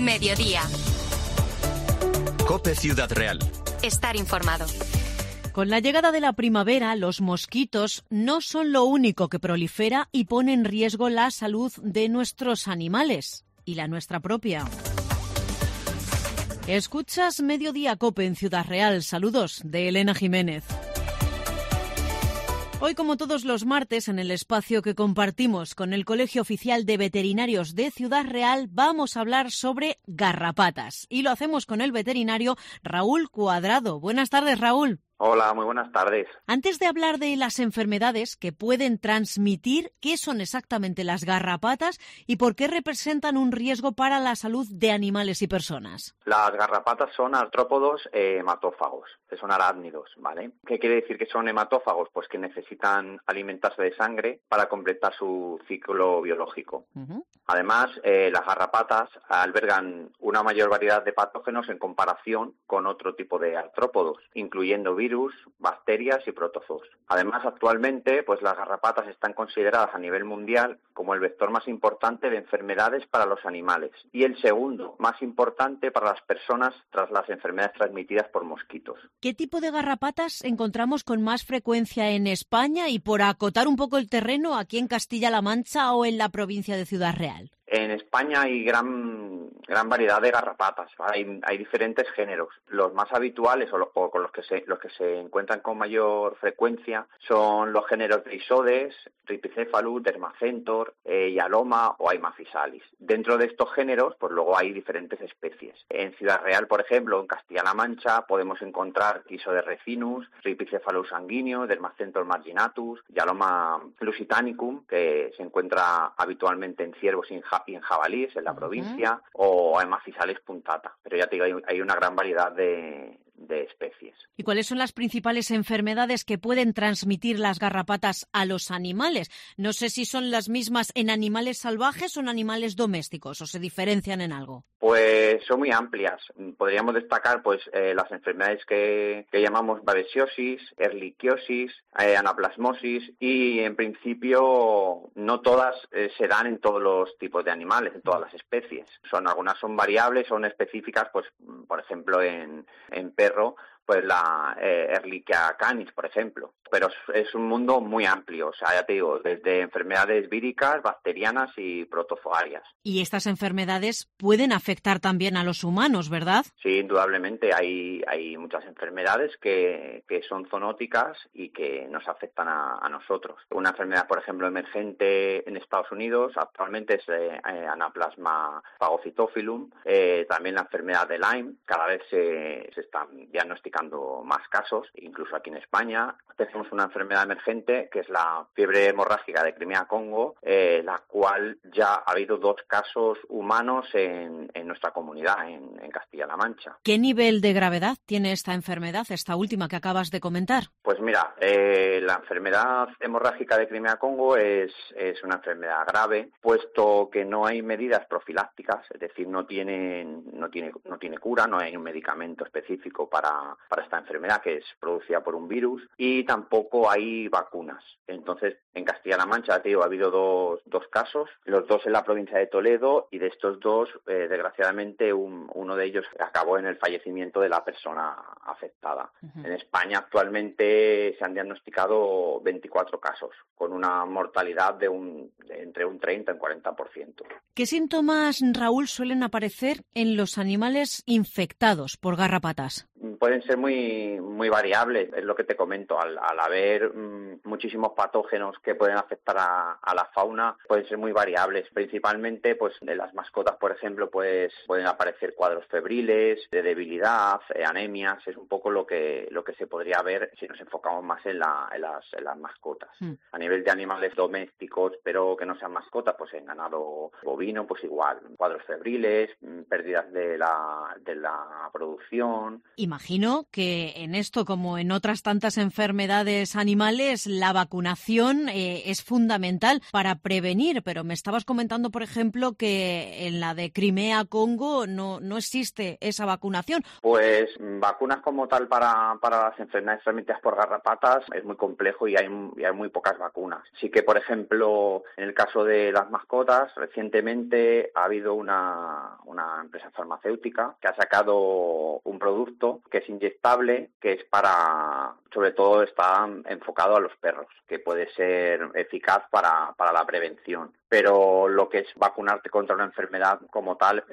Mediodía. COPE Ciudad Real. Estar informado. Con la llegada de la primavera, los mosquitos no son lo único que prolifera y pone en riesgo la salud de nuestros animales y la nuestra propia. Escuchas Mediodía COPE en Ciudad Real. Saludos de Elena Jiménez. Hoy, como todos los martes, en el espacio que compartimos con el Colegio Oficial de Veterinarios de Ciudad Real, vamos a hablar sobre garrapatas. Y lo hacemos con el veterinario Raúl Cuadrado. Buenas tardes, Raúl. Hola, muy buenas tardes. Antes de hablar de las enfermedades que pueden transmitir, ¿qué son exactamente las garrapatas y por qué representan un riesgo para la salud de animales y personas? Las garrapatas son artrópodos hematófagos, que son arácnidos, ¿vale? ¿Qué quiere decir que son hematófagos? Pues que necesitan alimentarse de sangre para completar su ciclo biológico. Además, las garrapatas albergan una mayor variedad de patógenos en comparación con otro tipo de artrópodos, incluyendo virus, bacterias y protozoos. Además, actualmente, pues las garrapatas están consideradas a nivel mundial como el vector más importante de enfermedades para los animales y el segundo más importante para las personas tras las enfermedades transmitidas por mosquitos. ¿Qué tipo de garrapatas encontramos con más frecuencia en España y, por acotar un poco el terreno, aquí en Castilla-La Mancha o en la provincia de Ciudad Real? En España hay gran variedad de garrapatas, ¿vale? Hay diferentes géneros. Los más habituales o con los que se encuentran con mayor frecuencia son los géneros de Isodes, Rhipicephalus, Dermacentor, Hyaloma o Haemaphysalis. Dentro de estos géneros, pues luego hay diferentes especies. En Ciudad Real, por ejemplo, en Castilla-La Mancha, podemos encontrar Isodes resinus, Rhipicephalus sanguíneo, Dermacentor marginatus, Hyaloma lusitanicum, que se encuentra habitualmente en ciervos y en jabalíes en la provincia, o Haemaphysalis punctata. Pero ya te digo, hay una gran variedad de especies. ¿Y cuáles son las principales enfermedades que pueden transmitir las garrapatas a los animales? No sé si son las mismas en animales salvajes o en animales domésticos, o se diferencian en algo. Pues son muy amplias. Podríamos destacar pues las enfermedades que llamamos babesiosis, erliquiosis, anaplasmosis y en principio no todas se dan en todos los tipos de animales, en todas las especies. Algunas son variables, son específicas, pues por ejemplo en perro, pues la Ehrlichia canis, por ejemplo. Pero es un mundo muy amplio, o sea, ya te digo, desde enfermedades víricas, bacterianas y protozoarias. Y estas enfermedades pueden afectar también a los humanos, ¿verdad? Sí, indudablemente. Hay muchas enfermedades que son zoonóticas y que nos afectan a nosotros. Una enfermedad, por ejemplo, emergente en Estados Unidos actualmente es Anaplasma phagocytophilum. También la enfermedad de Lyme. Cada vez se están diagnosticando más casos, incluso aquí en España. Tenemos una enfermedad emergente que es la fiebre hemorrágica de Crimea-Congo, la cual ya ha habido 2 casos humanos en nuestra comunidad, en Castilla-La Mancha. ¿Qué nivel de gravedad tiene esta enfermedad, esta última que acabas de comentar? Pues mira, la enfermedad hemorrágica de Crimea-Congo es una enfermedad grave, puesto que no hay medidas profilácticas, es decir, no tiene cura, no hay un medicamento específico para esta enfermedad que es producida por un virus y tampoco hay vacunas. Entonces, en Castilla-La Mancha, te digo, ha habido dos casos, los 2 en la provincia de Toledo, y de estos 2, desgraciadamente, uno de ellos acabó en el fallecimiento de la persona afectada. En España actualmente se han diagnosticado 24 casos, con una mortalidad de entre un 30 y un 40%. ¿Qué síntomas, Raúl, suelen aparecer en los animales infectados por garrapatas? Pueden ser muy variables, es lo que te comento. Al haber muchísimos patógenos que pueden afectar a la fauna, pueden ser muy variables. Principalmente, pues de las mascotas, por ejemplo, pues pueden aparecer cuadros febriles, de debilidad, anemias. Es un poco lo que se podría ver si nos enfocamos más en las mascotas. A nivel de animales domésticos, pero que no sean mascotas, pues en ganado bovino, pues igual, cuadros febriles, pérdidas de la producción. Imagino imagino que en esto, como en otras tantas enfermedades animales, la vacunación es fundamental para prevenir, pero me estabas comentando, por ejemplo, que en la de Crimea, Congo, no existe esa vacunación. Pues vacunas como tal para las enfermedades transmitidas por garrapatas es muy complejo y hay muy pocas vacunas. Sí que, por ejemplo, en el caso de las mascotas, recientemente ha habido una empresa farmacéutica que ha sacado un producto que es inyectable, que es sobre todo está enfocado a los perros, que puede ser eficaz para la prevención. Pero lo que es vacunarte contra una enfermedad como tal,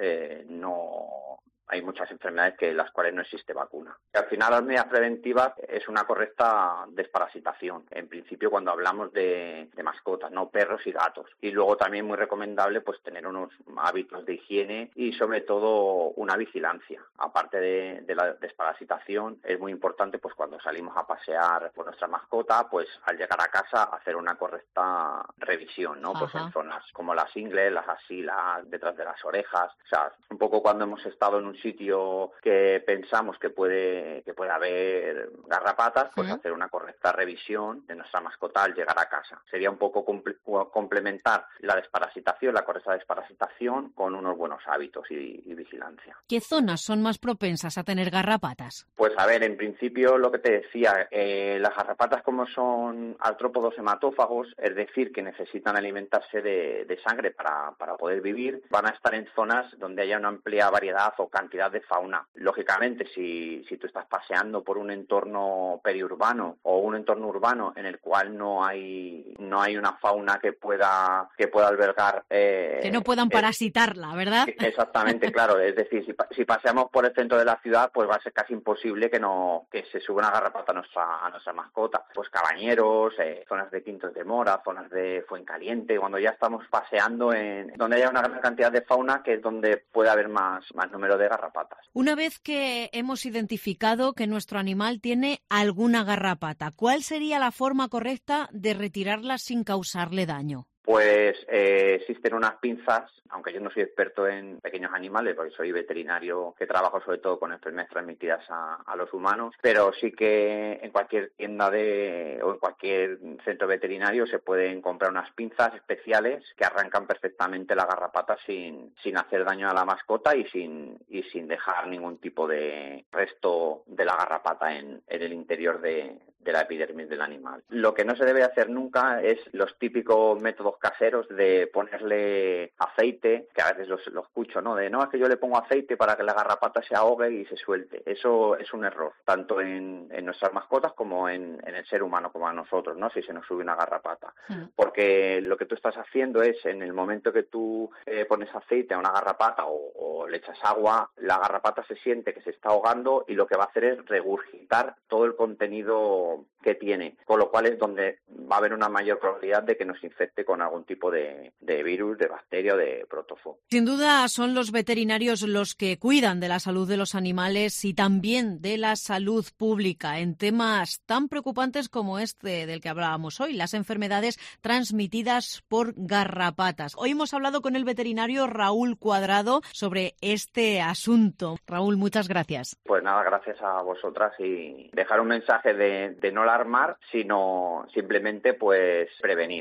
no. Hay muchas enfermedades las cuales no existe vacuna. Y al final, las medidas preventivas es una correcta desparasitación. En principio, cuando hablamos de mascotas, no perros y gatos. Y luego también muy recomendable pues tener unos hábitos de higiene y sobre todo una vigilancia. Aparte de la desparasitación, es muy importante pues cuando salimos a pasear con nuestra mascota, pues al llegar a casa hacer una correcta revisión, ¿no? Pues en zonas como las ingles, las axilas, detrás de las orejas. O sea, un poco cuando hemos estado en un sitio que pensamos que puede haber garrapatas, pues hacer una correcta revisión de nuestra mascota al llegar a casa. Sería un poco complementar la desparasitación, la correcta desparasitación con unos buenos hábitos y vigilancia. ¿Qué zonas son más propensas a tener garrapatas? Pues a ver, en principio lo que te decía, las garrapatas como son artrópodos hematófagos, es decir, que necesitan alimentarse de sangre para poder vivir, van a estar en zonas donde haya una amplia variedad o cantidad de fauna. Lógicamente, si tú estás paseando por un entorno periurbano o un entorno urbano en el cual no hay una fauna que pueda albergar... que no puedan parasitarla, ¿verdad? Exactamente, claro. Es decir, si paseamos por el centro de la ciudad, pues va a ser casi imposible que se suba una garrapata a nuestra mascota. Pues cabañeros, zonas de Quintos de Mora, zonas de Fuencaliente, cuando ya estamos paseando en donde haya una gran cantidad de fauna, que es donde puede haber más número de garrapatas. Una vez que hemos identificado que nuestro animal tiene alguna garrapata, ¿cuál sería la forma correcta de retirarla sin causarle daño? Pues existen unas pinzas, aunque yo no soy experto en pequeños animales, porque soy veterinario que trabajo sobre todo con enfermedades transmitidas a los humanos, pero sí que en cualquier tienda o en cualquier centro veterinario se pueden comprar unas pinzas especiales que arrancan perfectamente la garrapata sin hacer daño a la mascota y sin dejar ningún tipo de resto de la garrapata en el interior de la epidermis del animal. Lo que no se debe hacer nunca es los típicos métodos caseros de ponerle aceite, que a veces lo escucho, ¿no? Es que yo le pongo aceite para que la garrapata se ahogue y se suelte. Eso es un error, tanto en nuestras mascotas como en el ser humano, como a nosotros, ¿no? Si se nos sube una garrapata. Porque lo que tú estás haciendo es, en el momento que tú pones aceite a una garrapata o le echas agua, la garrapata se siente que se está ahogando y lo que va a hacer es regurgitar todo el contenido que tiene, con lo cual es donde va a haber una mayor probabilidad de que nos infecte con algún tipo de virus, de bacteria o de protozoo. Sin duda son los veterinarios los que cuidan de la salud de los animales y también de la salud pública en temas tan preocupantes como este del que hablábamos hoy, las enfermedades transmitidas por garrapatas. Hoy hemos hablado con el veterinario Raúl Cuadrado sobre este asunto. Raúl, muchas gracias. Pues nada, gracias a vosotras y dejar un mensaje de no alarmar, sino simplemente pues prevenir.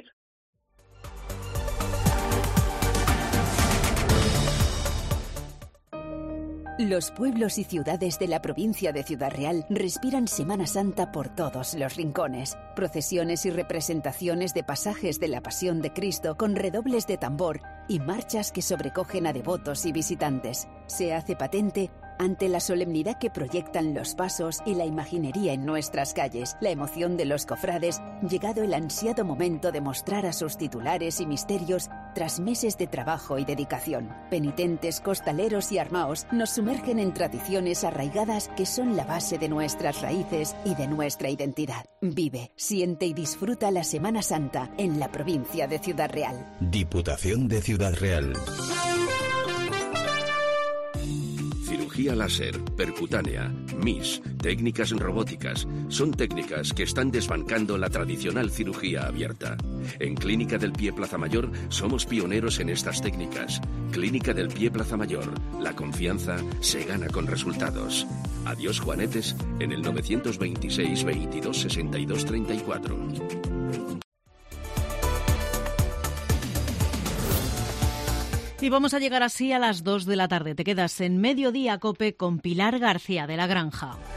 Los pueblos y ciudades de la provincia de Ciudad Real respiran Semana Santa por todos los rincones. Procesiones y representaciones de pasajes de la Pasión de Cristo con redobles de tambor y marchas que sobrecogen a devotos y visitantes. Se hace patente ante la solemnidad que proyectan los pasos y la imaginería en nuestras calles, la emoción de los cofrades, llegado el ansiado momento de mostrar a sus titulares y misterios tras meses de trabajo y dedicación. Penitentes, costaleros y armaos nos sumergen en tradiciones arraigadas que son la base de nuestras raíces y de nuestra identidad. Vive, siente y disfruta la Semana Santa en la provincia de Ciudad Real. Diputación de Ciudad Real. Cirugía láser, percutánea, MIS, técnicas robóticas, son técnicas que están desbancando la tradicional cirugía abierta. En Clínica del Pie Plaza Mayor somos pioneros en estas técnicas. Clínica del Pie Plaza Mayor, la confianza se gana con resultados. Adiós Juanetes en el 926 22 62 34. Y vamos a llegar así a las 2 de la tarde. Te quedas en Mediodía Cope con Pilar García de la Granja.